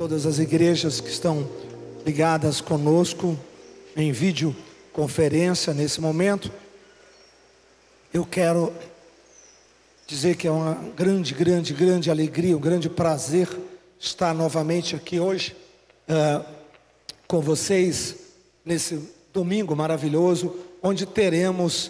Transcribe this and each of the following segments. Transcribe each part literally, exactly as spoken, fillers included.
todas as igrejas que estão ligadas conosco em videoconferência nesse momento. Eu quero dizer que é uma grande, grande, grande alegria, um grande prazer estar novamente aqui hoje uh, com vocês nesse domingo maravilhoso, onde teremos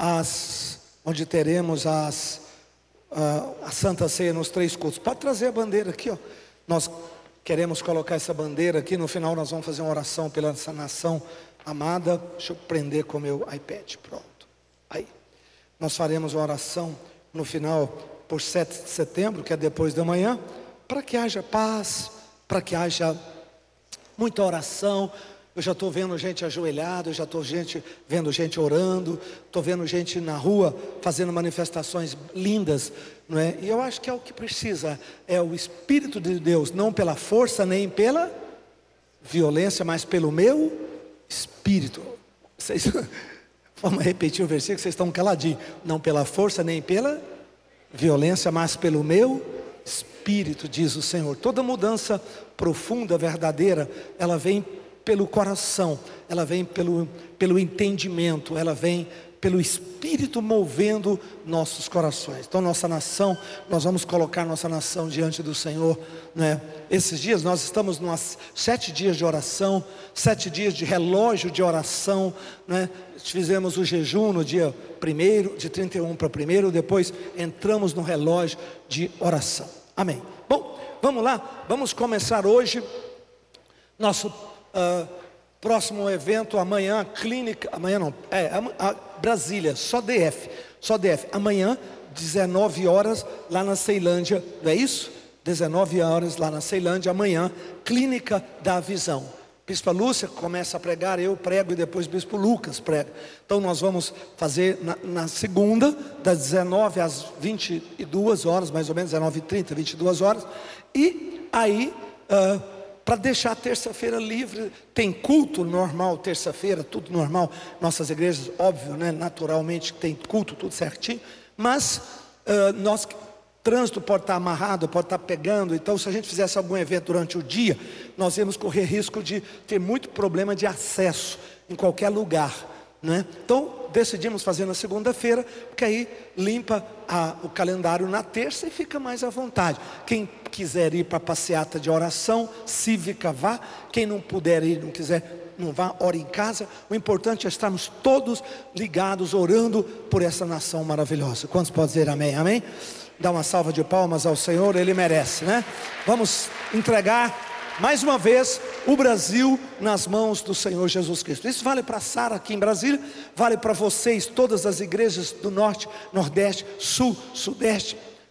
as, onde teremos as, uh, a Santa Ceia nos três cultos. Pode trazer a bandeira aqui, ó. Nós queremos colocar essa bandeira aqui. No final nós vamos fazer uma oração pela essa nação amada. Deixa eu prender com o meu iPad, pronto. Aí, nós faremos uma oração no final por sete de setembro, que é depois da manhã, para que haja paz, para que haja muita oração. Eu já estou vendo gente ajoelhada, eu já estou gente, vendo gente orando, estou vendo gente na rua fazendo manifestações lindas, não é? E eu acho que é o que precisa, é o Espírito de Deus, não pela força nem pela violência, mas pelo meu Espírito. Vocês, vamos repetir o versículo, vocês estão caladinhos. Não pela força nem pela violência, mas pelo meu Espírito, diz o Senhor. Toda mudança profunda, verdadeira, ela vem pelo coração, ela vem pelo, pelo entendimento, ela vem pelo Espírito movendo nossos corações. Então nossa nação, nós vamos colocar nossa nação diante do Senhor, né? Esses dias nós estamos nos sete dias de oração, sete dias de relógio de oração, né? Fizemos o jejum no dia primeiro, de trinta e um para primeiro, depois entramos no relógio de oração. Amém. Bom, vamos lá, vamos começar hoje nosso Uh, próximo evento amanhã, clínica, amanhã não, é, a, a Brasília, só D F, só D F, amanhã, dezenove horas, lá na Ceilândia, não é isso? dezenove horas, lá na Ceilândia, amanhã, Clínica da Visão. Bispa Lúcia começa a pregar, eu prego e depois Bispo Lucas prega. Então nós vamos fazer na, na segunda, das dezenove às vinte e duas horas, mais ou menos, dezenove e trinta, vinte e duas horas, e aí, uh, para deixar a terça-feira livre. Tem culto normal, terça-feira, tudo normal. Nossas igrejas, óbvio, né? Naturalmente tem culto, tudo certinho. Mas uh, nós, trânsito pode estar amarrado, pode estar pegando. Então se a gente fizesse algum evento durante o dia, nós íamos correr risco de ter muito problema de acesso em qualquer lugar, né? Então decidimos fazer na segunda-feira, porque aí limpa a, o calendário na terça e fica mais à vontade. Quem quiser ir para a passeata de oração cívica, vá. Quem não puder ir, não quiser, não vá, ore em casa. O importante é estarmos todos ligados, orando por essa nação maravilhosa. Quantos podem dizer amém? Amém? Dá uma salva de palmas ao Senhor, Ele merece, né? Vamos entregar mais uma vez o Brasil nas mãos do Senhor Jesus Cristo. Isso vale para a Sara aqui em Brasília, vale para vocês, todas as igrejas do norte, nordeste, sul, sudeste,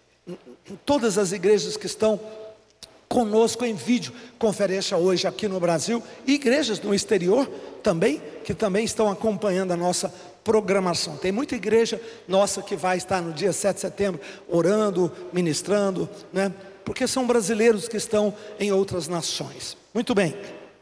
todas as igrejas que estão conosco em vídeo conferência hoje aqui no Brasil, e igrejas no exterior também, que também estão acompanhando a nossa programação. Tem muita igreja nossa que vai estar no dia sete de setembro orando, ministrando, né? Porque são brasileiros que estão em outras nações. Muito bem,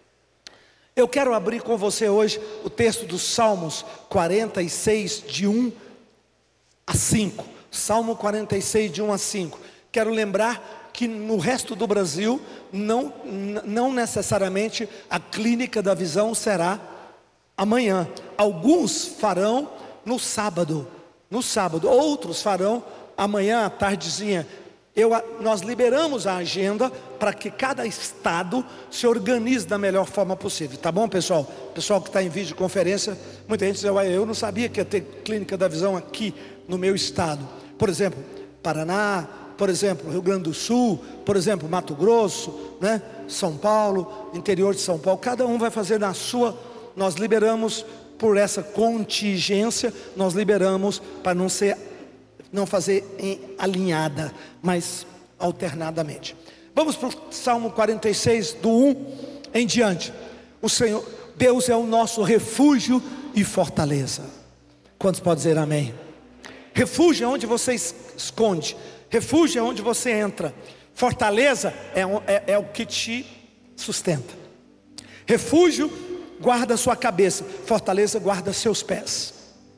eu quero abrir com você hoje o texto dos Salmos quarenta e seis, de um a cinco. Salmo quarenta e seis, de um a cinco. Quero lembrar que no resto do Brasil, não, não necessariamente a Clínica da Visão será amanhã. Alguns farão no sábado, no sábado, outros farão amanhã à tardezinha. Eu, nós liberamos a agenda para que cada estado se organize da melhor forma possível, tá bom, pessoal? Pessoal que está em videoconferência, muita gente diz, eu não sabia que ia ter Clínica da Visão aqui no meu estado. Por exemplo, Paraná, por exemplo, Rio Grande do Sul, por exemplo, Mato Grosso, né? São Paulo, interior de São Paulo, cada um vai fazer na sua. Nós liberamos por essa contingência, nós liberamos para não ser não fazer em alinhada, mas alternadamente. Vamos para o Salmo quarenta e seis, do um em diante. O Senhor, Deus é o nosso refúgio e fortaleza. Quantos podem dizer amém? Refúgio é onde você esconde, refúgio é onde você entra, fortaleza é, é, é o que te sustenta. Refúgio guarda sua cabeça, fortaleza guarda seus pés.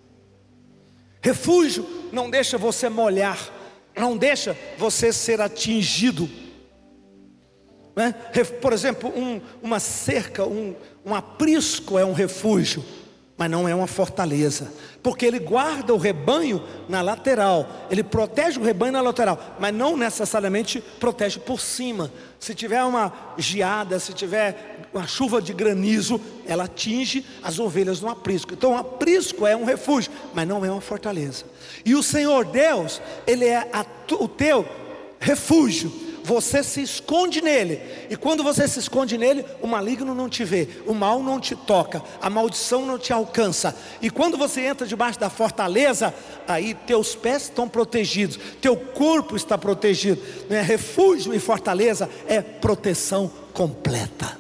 Refúgio não deixa você molhar, não deixa você ser atingido. né? Por exemplo, um, uma cerca, um, um aprisco é um refúgio, mas não é uma fortaleza, porque ele guarda o rebanho na lateral, ele protege o rebanho na lateral, mas não necessariamente protege por cima. Se tiver uma geada, se tiver uma chuva de granizo, ela atinge as ovelhas no aprisco. Então o aprisco é um refúgio, mas não é uma fortaleza. E o Senhor Deus, Ele é a, o teu refúgio. Você se esconde nele, e quando você se esconde nele, o maligno não te vê, o mal não te toca, a maldição não te alcança. E quando você entra debaixo da fortaleza, aí teus pés estão protegidos, teu corpo está protegido, né? Refúgio e fortaleza é proteção completa.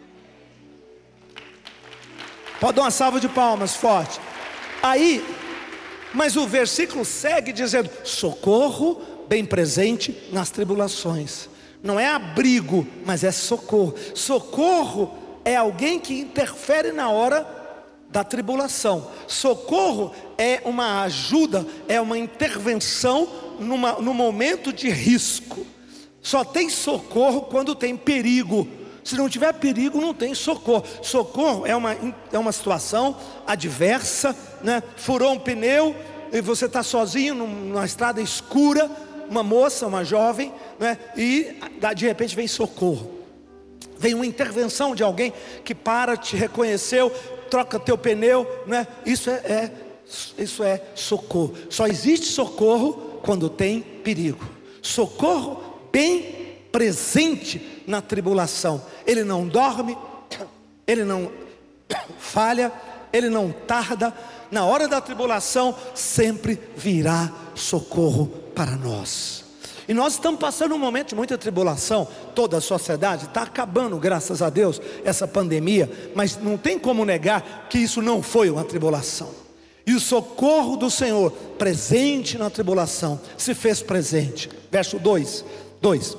Pode dar uma salva de palmas forte. Aí, mas o versículo segue dizendo: socorro bem presente nas tribulações. Não é abrigo, mas é socorro. Socorro é alguém que interfere na hora da tribulação. Socorro é uma ajuda, é uma intervenção numa, no momento de risco. Só tem socorro quando tem perigo. Se não tiver perigo, não tem socorro. Socorro é uma, é uma situação adversa, né? Furou um pneu e você está sozinho numa estrada escura, uma moça, uma jovem, né? E de repente vem socorro, vem uma intervenção de alguém que para, te reconheceu, troca teu pneu, né? Isso é, é, isso é socorro. Só existe socorro quando tem perigo. Socorro bem presente na tribulação. Ele não dorme, ele não falha, ele não tarda. Na hora da tribulação sempre virá socorro para nós. E nós estamos passando um momento de muita tribulação. Toda a sociedade está acabando, graças a Deus, essa pandemia. Mas não tem como negar que isso não foi uma tribulação. E o socorro do Senhor, presente na tribulação, se fez presente. Verso dois, dois.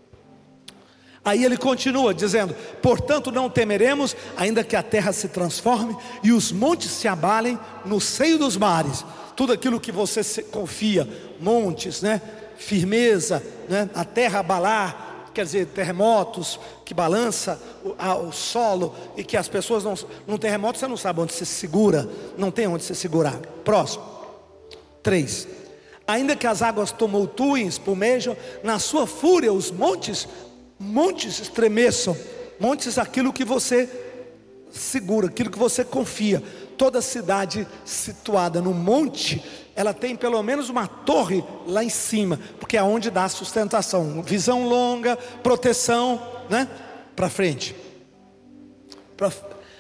Aí ele continua dizendo: portanto não temeremos, ainda que a terra se transforme e os montes se abalem no seio dos mares. Tudo aquilo que você confia, montes, né? Firmeza, né? A terra abalar, quer dizer, terremotos que balança o, a, o solo, e que as pessoas não, num terremoto você não sabe onde se segura, não tem onde se segurar. Próximo, três. Ainda que as águas tumultuem, espumejam, na sua fúria os montes montes estremeçam. Montes, aquilo que você segura, aquilo que você confia. Toda cidade situada no monte, ela tem pelo menos uma torre lá em cima, porque é onde dá sustentação, visão longa, proteção, né? Para frente. Pra...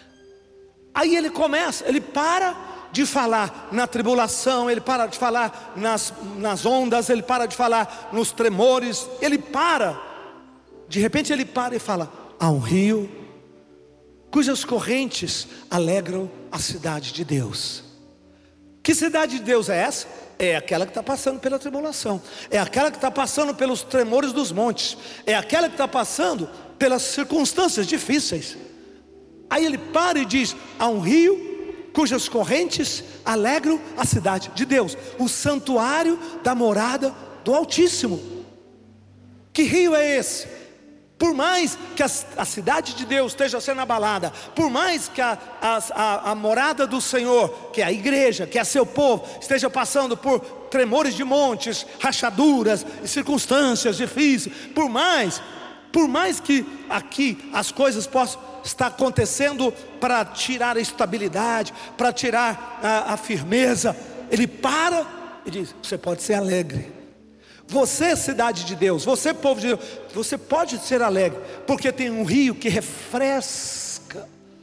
Aí ele começa, ele para de falar na tribulação, ele para de falar nas, nas ondas, ele para de falar nos tremores, ele para. De repente ele para e fala: há um rio cujas correntes alegram a cidade de Deus. Que cidade de Deus é essa? É aquela que está passando pela tribulação, é aquela que está passando pelos tremores dos montes, é aquela que está passando pelas circunstâncias difíceis. Aí ele para e diz: há um rio cujas correntes alegram a cidade de Deus, o santuário da morada do Altíssimo. Que rio é esse? Por mais que a, a cidade de Deus esteja sendo abalada, por mais que a, a, a morada do Senhor, que é a igreja, que é seu povo, esteja passando por tremores de montes, rachaduras e circunstâncias difíceis, por mais, por mais que aqui as coisas possam estar acontecendo para tirar a estabilidade, para tirar a, a firmeza, ele para e diz: você pode ser alegre. Você, cidade de Deus, você, povo de Deus, você pode ser alegre, porque tem um rio que refresca.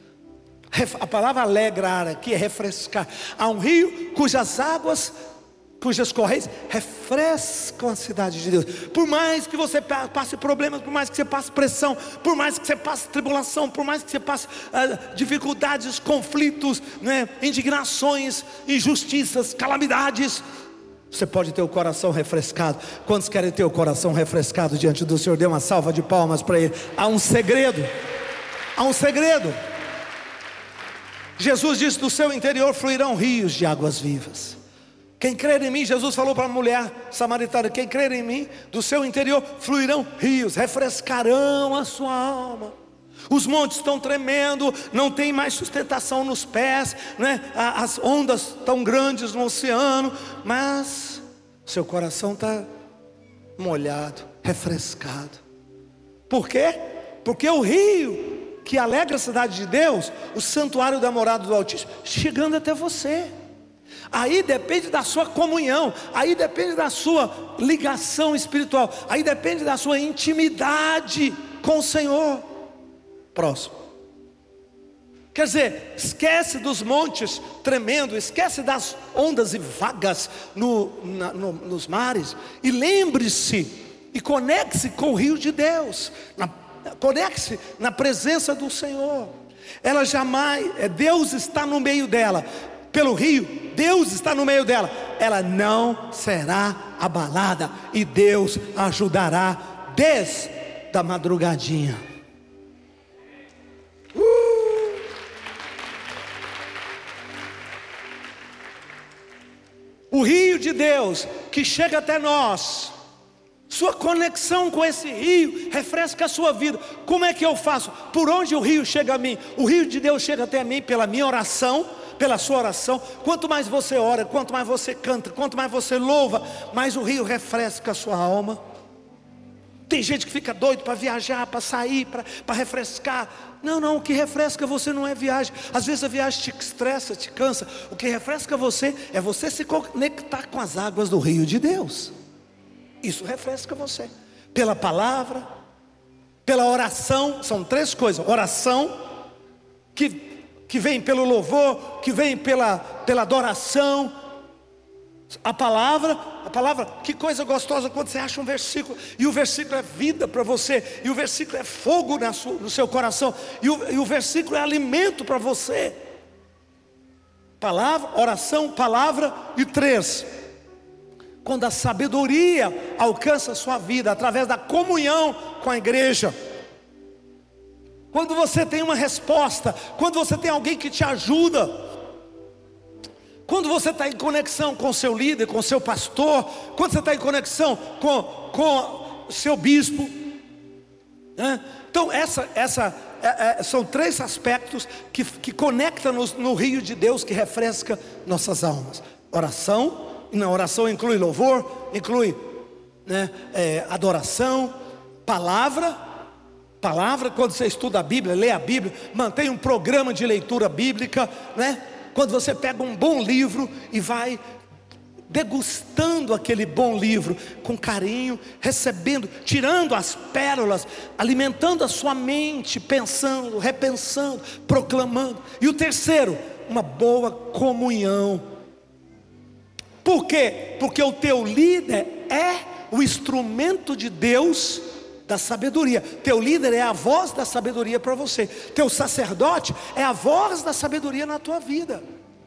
A palavra alegrar aqui é refrescar. Há um rio cujas águas, cujas correntes refrescam a cidade de Deus. Por mais que você passe problemas, por mais que você passe pressão, por mais que você passe tribulação, por mais que você passe uh, dificuldades, conflitos, né, indignações, injustiças, calamidades, você pode ter o coração refrescado. Quantos querem ter o coração refrescado diante do Senhor? Dê uma salva de palmas para Ele. Há um segredo, há um segredo. Jesus disse: do seu interior fluirão rios de águas vivas. Quem crer em mim, Jesus falou para a mulher samaritana, quem crer em mim, do seu interior fluirão rios, refrescarão a sua alma. Os montes estão tremendo, não tem mais sustentação nos pés, né? As ondas tão grandes no oceano, mas seu coração está molhado, refrescado. Por quê? Porque o rio que alegra a cidade de Deus, o santuário da morada do Altíssimo, chegando até você. Aí depende da sua comunhão, aí depende da sua ligação espiritual, aí depende da sua intimidade com o Senhor. Próximo. Quer dizer, esquece dos montes tremendo, esquece das ondas e vagas no, na, no, nos mares, e lembre-se e conecte-se com o rio de Deus, na, conecte-se na presença do Senhor. Ela jamais, Deus está no meio dela, pelo rio, Deus está no meio dela, ela não será abalada, e Deus ajudará desde a madrugadinha. Uh! O rio de Deus que chega até nós, sua conexão com esse rio refresca a sua vida. Como é que eu faço? Por onde o rio chega a mim? O rio de Deus chega até mim pela minha oração, pela sua oração. Quanto mais você ora, quanto mais você canta, quanto mais você louva, mais o rio refresca a sua alma. Tem gente que fica doido para viajar, para sair, para refrescar. Não, não, o que refresca você não é viagem. Às vezes a viagem te estressa, te cansa. O que refresca você é você se conectar com as águas do rio de Deus. Isso refresca você, pela palavra, pela oração. São três coisas: oração, que, que vem pelo louvor, que vem pela, pela adoração. A palavra, a palavra, que coisa gostosa quando você acha um versículo, e o versículo é vida para você, e o versículo é fogo na sua, no seu coração, e o, e o versículo é alimento para você. Palavra, oração, palavra. E três, quando a sabedoria alcança a sua vida, através da comunhão com a igreja. Quando você tem uma resposta, quando você tem alguém que te ajuda, quando você está em conexão com o seu líder, com o seu pastor, quando você está em conexão com, com o seu bispo, né? Então essa, essa, é, é, são três aspectos que, que conectam-nos no rio de Deus, que refresca nossas almas. Oração. Na oração inclui louvor, inclui, né, é, adoração, palavra. Palavra, quando você estuda a Bíblia, lê a Bíblia, mantém um programa de leitura bíblica, né? Quando você pega um bom livro e vai degustando aquele bom livro com carinho, recebendo, tirando as pérolas, alimentando a sua mente, pensando, repensando, proclamando. E o terceiro, uma boa comunhão. Por quê? Porque o teu líder é o instrumento de Deus da sabedoria. Teu líder é a voz da sabedoria para você. Teu sacerdote é a voz da sabedoria na tua vida.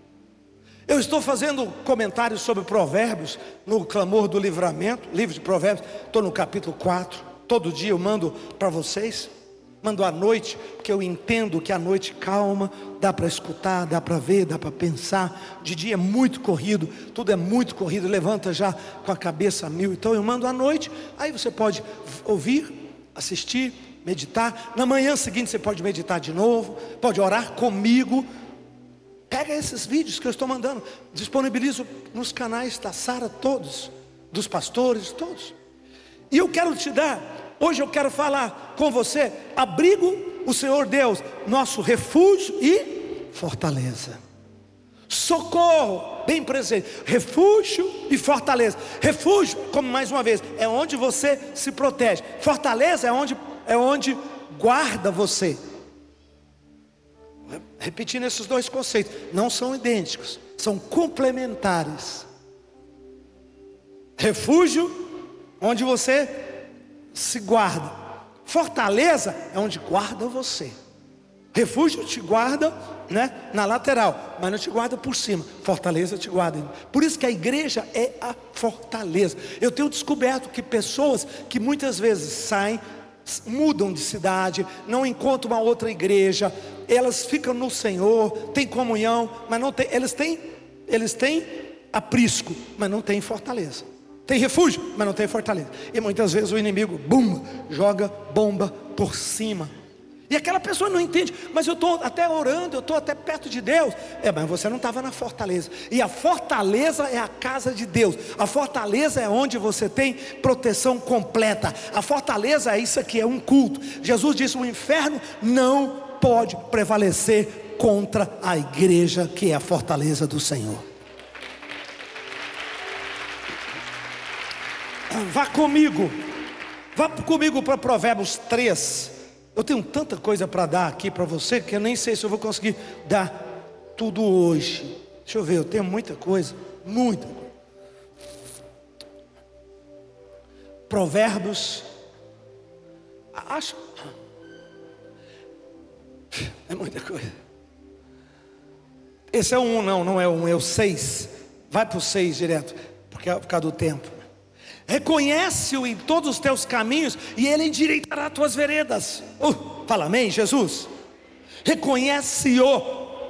Eu estou fazendo comentários sobre Provérbios no Clamor do Livramento, livro de Provérbios. Estou no capítulo quatro. Todo dia eu mando para vocês. Mando à noite, porque eu entendo que a noite calma, dá para escutar, dá para ver, dá para pensar. De dia é muito corrido, tudo é muito corrido, levanta já com a cabeça a mil. Então eu mando à noite, aí você pode ouvir, assistir, meditar. Na manhã seguinte você pode meditar de novo, pode orar comigo. Pega esses vídeos que eu estou mandando, disponibilizo nos canais da Sara, todos, dos pastores, todos. E eu quero te dar, hoje eu quero falar com você, abrigo, o Senhor Deus, nosso refúgio e fortaleza. Socorro, bem presente, refúgio e fortaleza. Refúgio, como mais uma vez, é onde você se protege. Fortaleza é onde, é onde guarda você. Repetindo esses dois conceitos, não são idênticos, são complementares. Refúgio, onde você se guarda. Fortaleza é onde guarda você. Refúgio te guarda, né, na lateral, mas não te guarda por cima. Fortaleza te guarda. Por isso que a igreja é a fortaleza. Eu tenho descoberto que pessoas que muitas vezes saem, mudam de cidade, não encontram uma outra igreja, elas ficam no Senhor, têm comunhão, mas não tem, eles têm, eles têm aprisco, mas não tem fortaleza. Tem refúgio, mas não tem fortaleza. E muitas vezes o inimigo, bum, joga bomba por cima. E aquela pessoa não entende, mas eu estou até orando, eu estou até perto de Deus. É, mas você não estava na fortaleza. E a fortaleza é a casa de Deus. A fortaleza é onde você tem proteção completa. A fortaleza é isso aqui, é um culto. Jesus disse: o inferno não pode prevalecer contra a igreja, que é a fortaleza do Senhor. Vá comigo, vá comigo para Provérbios três. Eu tenho tanta coisa para dar aqui para você, que eu nem sei se eu vou conseguir dar tudo hoje. Deixa eu ver, eu tenho muita coisa, muita coisa. Provérbios, acho, é muita coisa. Esse é o um, não, não é o um, é o seis. Vai para o seis direto, porque é por causa do tempo. Reconhece-o em todos os teus caminhos, e ele endireitará as tuas veredas. uh, Fala amém, Jesus. Reconhece-o,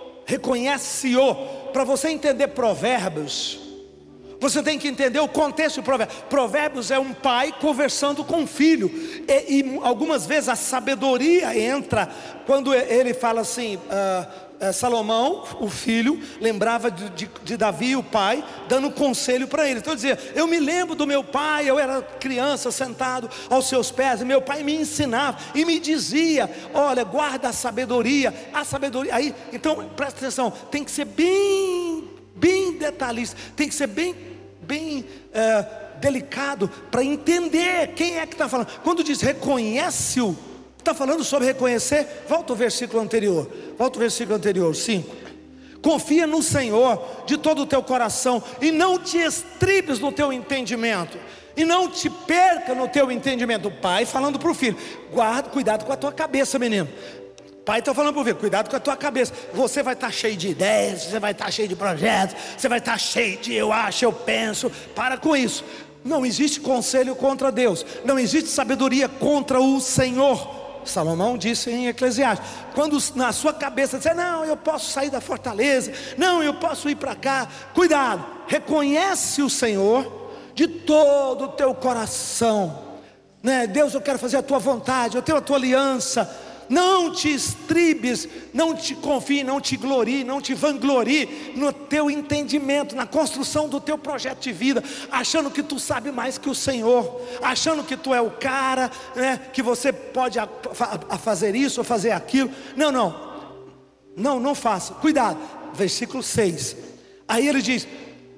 reconhece-o. Para você entender Provérbios, você tem que entender o contexto de Provérbios. Provérbios é um pai conversando com um filho, e, e algumas vezes a sabedoria entra quando ele fala assim, uh, uh, Salomão, o filho, lembrava de, de, de Davi, o pai, dando conselho para ele. Então dizia: eu me lembro do meu pai, eu era criança sentado aos seus pés, e meu pai me ensinava e me dizia: olha, guarda a sabedoria, a sabedoria. Aí, então presta atenção, tem que ser bem, bem detalhista, tem que ser bem, bem é, delicado para entender quem é que está falando. Quando diz reconhece-o, está falando sobre reconhecer. Volta o versículo anterior, volta o versículo anterior, cinco. Confia no Senhor de todo o teu coração, e não te estribes no teu entendimento, e não te perca no teu entendimento. O pai falando para o filho: guarda, cuidado com a tua cabeça, menino. O pai está falando para o filho: cuidado com a tua cabeça. Você vai estar cheio de ideias, você vai estar cheio de projetos, você vai estar cheio de eu acho, eu penso. Para com isso. Não existe conselho contra Deus, não existe sabedoria contra o Senhor. Salomão disse em Eclesiastes: quando na sua cabeça dizer, não, eu posso sair da fortaleza, não, eu posso ir para cá, cuidado, reconhece o Senhor de todo o teu coração, né? Deus, eu quero fazer a tua vontade, eu tenho a tua aliança. Não te estribes, não te confie, não te glorie, não te vanglorie no teu entendimento, na construção do teu projeto de vida, achando que tu sabe mais que o Senhor, achando que tu é o cara, né, que você pode a, a fazer isso ou fazer aquilo. Não, não, não, não faça, cuidado. Versículo seis, aí ele diz: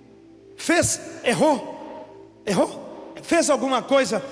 fez, errou, errou, fez alguma coisa,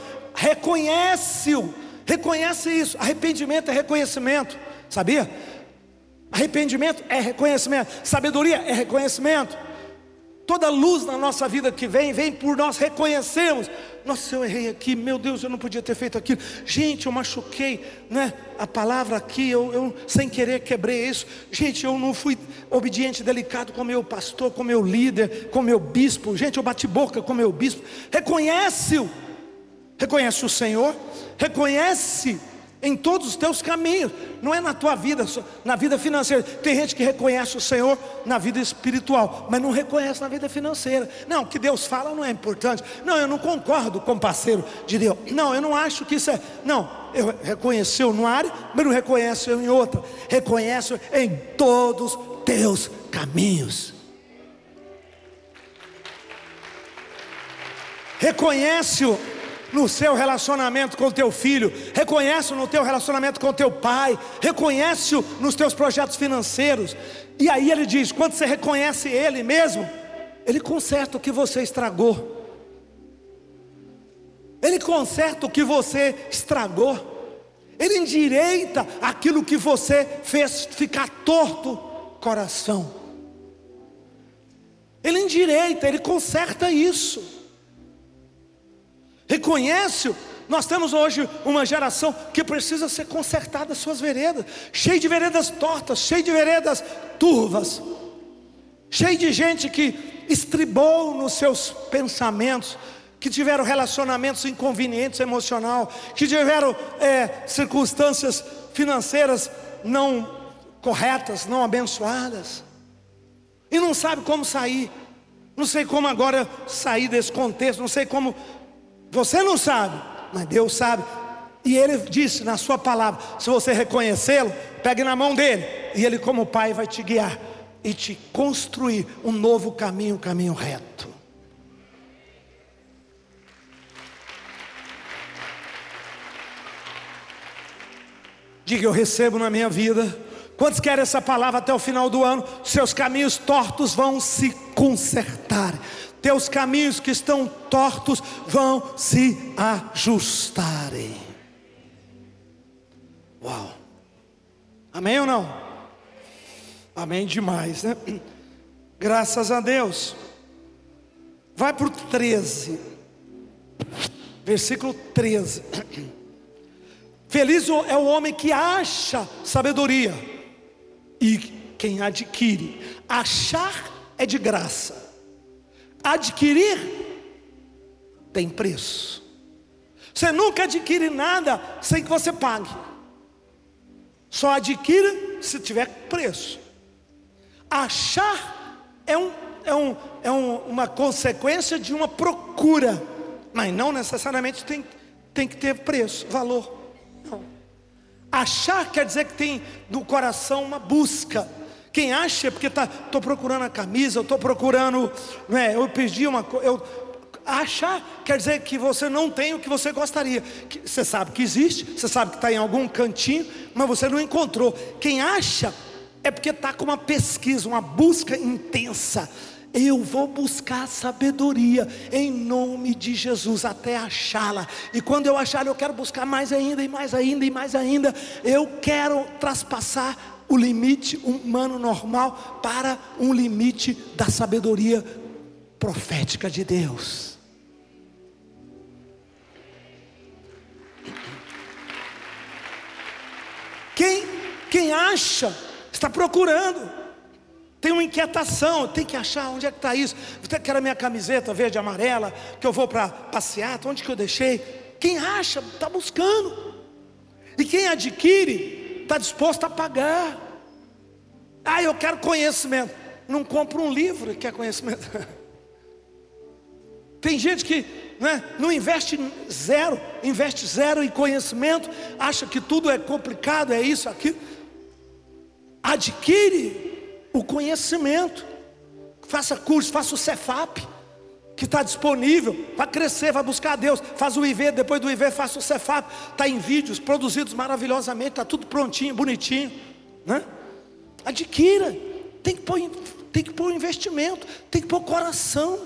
reconhece-o. Reconhece isso. Arrependimento é reconhecimento, sabia? Arrependimento é reconhecimento. Sabedoria é reconhecimento. Toda luz na nossa vida que vem, vem por nós reconhecermos: nossa, eu errei aqui, meu Deus, eu não podia ter feito aquilo. Gente, eu machuquei, né, a palavra aqui, eu, eu sem querer quebrei isso. Gente, eu não fui obediente, delicado com meu pastor, com meu líder, com meu bispo. Gente, eu bati boca com meu bispo. Reconhece-o. Reconhece o Senhor, reconhece em todos os teus caminhos. Não é na tua vida, na vida financeira. Tem gente que reconhece o Senhor na vida espiritual, mas não reconhece na vida financeira. Não, o que Deus fala não é importante. Não, eu não concordo com o parceiro de Deus. Não, eu não acho que isso é. Não, eu reconheceu numa área, mas não reconhece em outra. Reconhece em todos os teus caminhos. Reconhece-o no seu relacionamento com o teu filho, reconhece-o no teu relacionamento com o teu pai, reconhece-o nos teus projetos financeiros. E aí ele diz: quando você reconhece ele mesmo, ele conserta o que você estragou, ele conserta o que você estragou, ele endireita aquilo que você fez ficar torto coração. Ele endireita, ele conserta isso. Reconhece-o. Nós temos hoje uma geração que precisa ser consertada as suas veredas, cheio de veredas tortas, cheio de veredas turvas, cheio de gente que estribou nos seus pensamentos, que tiveram relacionamentos inconvenientes emocional, que tiveram é, circunstâncias financeiras não corretas, não abençoadas, e não sabe como sair. Não sei como agora sair desse contexto, não sei como, você não sabe, mas Deus sabe. E Ele disse na sua palavra, se você reconhecê-lo, pegue na mão dele, e Ele como Pai vai te guiar e te construir um novo caminho, um caminho reto. Diga: eu recebo na minha vida. Quantos querem essa palavra até o final do ano? Seus caminhos tortos vão se consertar. Teus caminhos que estão tortos vão se ajustarem. Uau! Amém ou não? Amém demais, né? Graças a Deus. Vai para o treze. Versículo treze. Feliz é o homem que acha sabedoria e quem adquire. Achar é de graça, adquirir tem preço. Você nunca adquire nada sem que você pague. Só adquire se tiver preço. Achar é, um, é, um, é um, uma consequência de uma procura, mas não necessariamente tem, tem que ter preço, valor. Não. Achar quer dizer que tem no coração uma busca. Quem acha é porque está, estou procurando a camisa, eu estou procurando, né, eu pedi uma coisa. Achar quer dizer que você não tem o que você gostaria. Que, você sabe que existe, você sabe que está em algum cantinho, mas você não encontrou. Quem acha é porque está com uma pesquisa, uma busca intensa. Eu vou buscar sabedoria em nome de Jesus até achá-la. E quando eu achá-la, eu quero buscar mais ainda e mais ainda e mais ainda. Eu quero traspassar o limite humano normal para um limite da sabedoria profética de Deus. Quem, quem acha, está procurando. Tem uma inquietação, tem que achar onde é que está isso. Você quer a minha camiseta verde e amarela, que eu vou para passear, onde que eu deixei? Quem acha, está buscando. E quem adquire, está disposto a pagar. Ah, eu quero conhecimento. Não compra um livro e quer conhecimento. Tem gente que, né, não investe zero, investe zero em conhecimento, acha que tudo é complicado, é isso, aquilo. Adquire o conhecimento, faça curso, faça o Cefap, que está disponível, vai crescer, vai buscar a Deus, faz o I V, depois do I V faça o Cefap, está em vídeos produzidos maravilhosamente, está tudo prontinho, bonitinho, né? Adquira, tem que pôr, tem que pôr investimento, tem que pôr coração.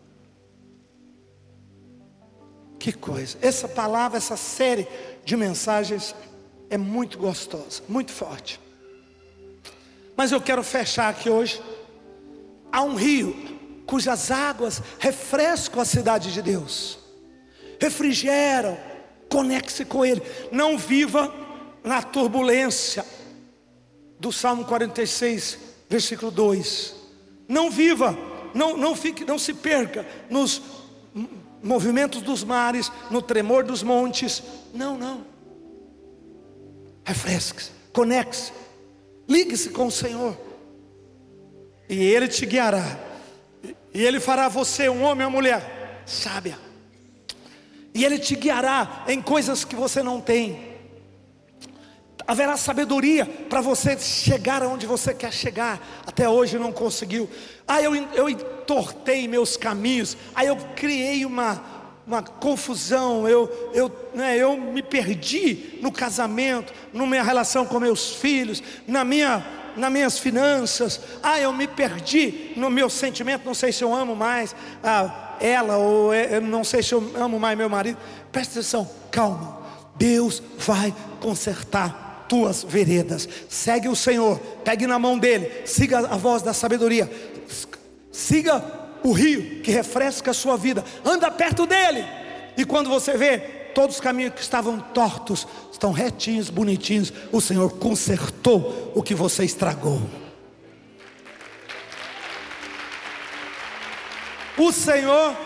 Que coisa, essa palavra, essa série de mensagens é muito gostosa, muito forte. Mas eu quero fechar aqui hoje. Há um rio cujas águas refrescam a cidade de Deus, refrigeram, conecte-se com Ele. Não viva na turbulência do Salmo quarenta e seis, versículo dois. Não viva, não, não, fique, não se perca nos movimentos dos mares, no tremor dos montes. Não, não. Refresque-se, conecte-se, ligue-se com o Senhor, e Ele te guiará, e Ele fará você um homem ou mulher sábia, e Ele te guiará em coisas que você não tem. Haverá sabedoria para você chegar aonde você quer chegar. Até hoje não conseguiu. Ah, eu, eu entortei meus caminhos. Ah, eu criei uma, uma confusão. Eu, eu, né, eu me perdi no casamento, na minha relação com meus filhos, na minha, nas minhas finanças. Ah, eu me perdi no meu sentimento. Não sei se eu amo mais ah, ela, ou eu não sei se eu amo mais meu marido. Presta atenção, calma. Deus vai consertar tuas veredas. Segue o Senhor, pegue na mão dele, siga a voz da sabedoria, siga o rio que refresca a sua vida, anda perto dele, e quando você vê todos os caminhos que estavam tortos estão retinhos, bonitinhos, o Senhor consertou o que você estragou. O Senhor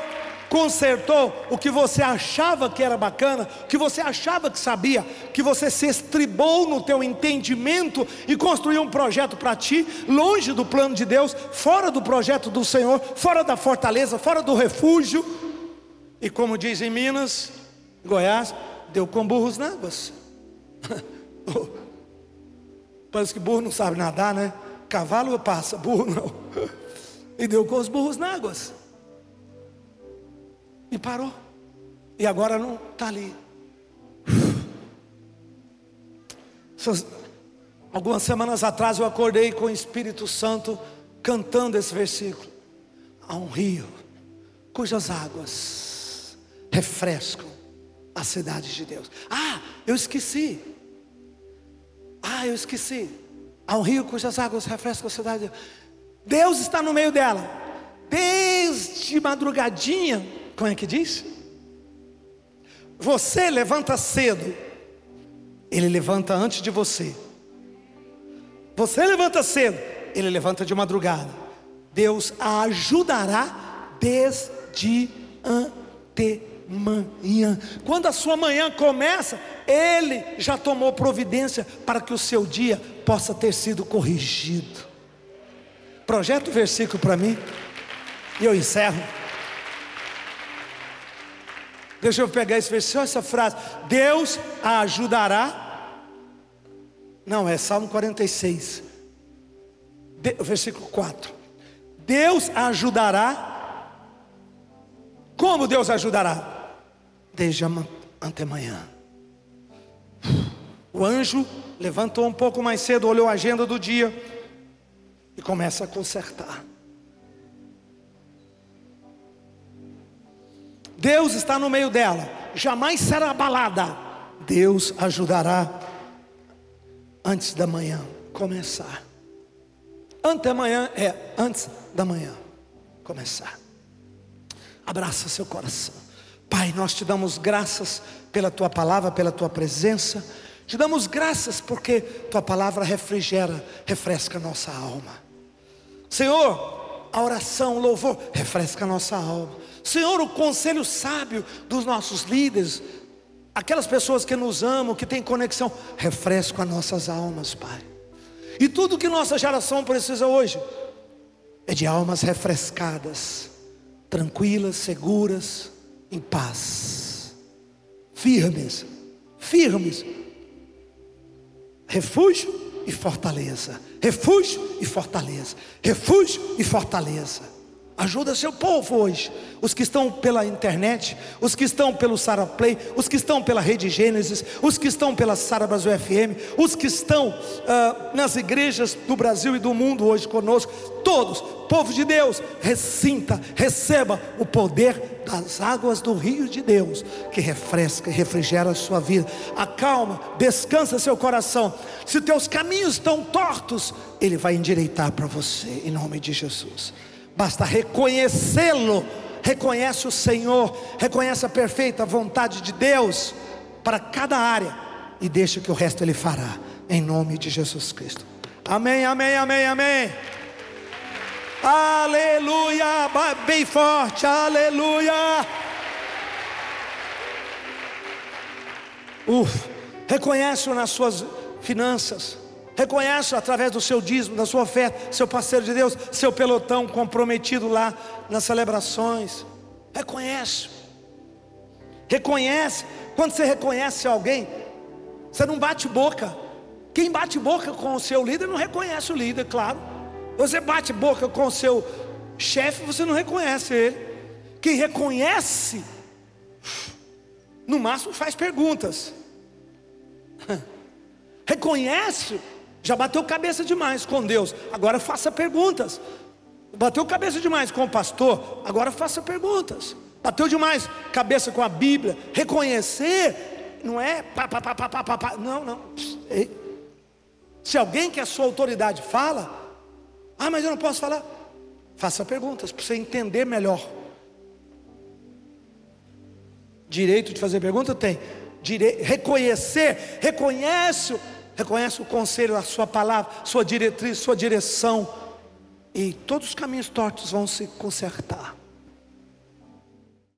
consertou o que você achava que era bacana, o que você achava que sabia, que você se estribou no teu entendimento e construiu um projeto para ti, longe do plano de Deus, fora do projeto do Senhor, fora da fortaleza, fora do refúgio. E como diz em Minas, Goiás, deu com burros na águas. Parece que burro não sabe nadar, né? Cavalo passa, burro não. E deu com os burros na águas. E parou. E agora não está ali. Algumas semanas atrás eu acordei com o Espírito Santo cantando esse versículo. Há um rio cujas águas refrescam a cidade de Deus. Ah, eu esqueci. Ah, eu esqueci. Há um rio cujas águas refrescam a cidade de Deus. Deus está no meio dela. Desde madrugadinha, como é que diz? Você levanta cedo, Ele levanta antes de você. Você levanta cedo, Ele levanta de madrugada. Deus a ajudará desde antemanhã. Quando a sua manhã começa, Ele já tomou providência para que o seu dia possa ter sido corrigido. Projeta o versículo para mim e eu encerro. Deixa eu pegar esse versículo, essa frase. Deus a ajudará. Não, é Salmo quarenta e seis, de, versículo quatro. Deus a ajudará. Como Deus a ajudará? Desde a antemanhã. O anjo levantou um pouco mais cedo, olhou a agenda do dia e começa a consertar. Deus está no meio dela, jamais será abalada. Deus ajudará antes da manhã começar. Antemanhã é antes da manhã começar. Abraça seu coração. Pai, nós te damos graças pela tua palavra, pela tua presença. Te damos graças porque tua palavra refrigera, refresca a nossa alma. Senhor, a oração, o louvor refresca a nossa alma. Senhor, o conselho sábio dos nossos líderes, aquelas pessoas que nos amam, que têm conexão, refresca as nossas almas, Pai. E tudo que nossa geração precisa hoje é de almas refrescadas, tranquilas, seguras, em paz, firmes, firmes, refúgio e fortaleza, refúgio e fortaleza, refúgio e fortaleza. Ajuda seu povo hoje, os que estão pela internet, os que estão pelo Sara Play, os que estão pela Rede Gênesis, os que estão pela Sara Brasil F M, os que estão uh, nas igrejas do Brasil e do mundo hoje conosco. Todos, povo de Deus, ressinta, receba o poder das águas do rio de Deus, que refresca e refrigera a sua vida. Acalma, descansa seu coração. Se teus caminhos estão tortos, Ele vai endireitar para você, em nome de Jesus. Basta reconhecê-lo. Reconhece o Senhor, reconhece a perfeita vontade de Deus para cada área e deixa que o resto Ele fará, em nome de Jesus Cristo. Amém, amém, amém, amém. Aleluia, bem forte, aleluia. Uf, reconhece-o nas suas finanças. Reconhece através do seu dízimo, da sua oferta, seu parceiro de Deus, seu pelotão comprometido lá nas celebrações. Reconhece. Reconhece. Quando você reconhece alguém, você não bate boca. Quem bate boca com o seu líder não reconhece o líder, claro. Você bate boca com o seu chefe, você não reconhece ele. Quem reconhece, no máximo faz perguntas. Reconhece. Já bateu cabeça demais com Deus, agora faça perguntas. Bateu cabeça demais com o pastor, agora faça perguntas. Bateu demais cabeça com a Bíblia. Reconhecer não é pá, pá, pá, pá, pá, pá. Não, não. Se alguém que é a sua autoridade fala, ah, mas eu não posso falar. Faça perguntas para você entender melhor. Direito de fazer pergunta tem. Dire... Reconhecer, reconhece Reconhece o conselho, a sua palavra, sua diretriz, sua direção. E todos os caminhos tortos vão se consertar.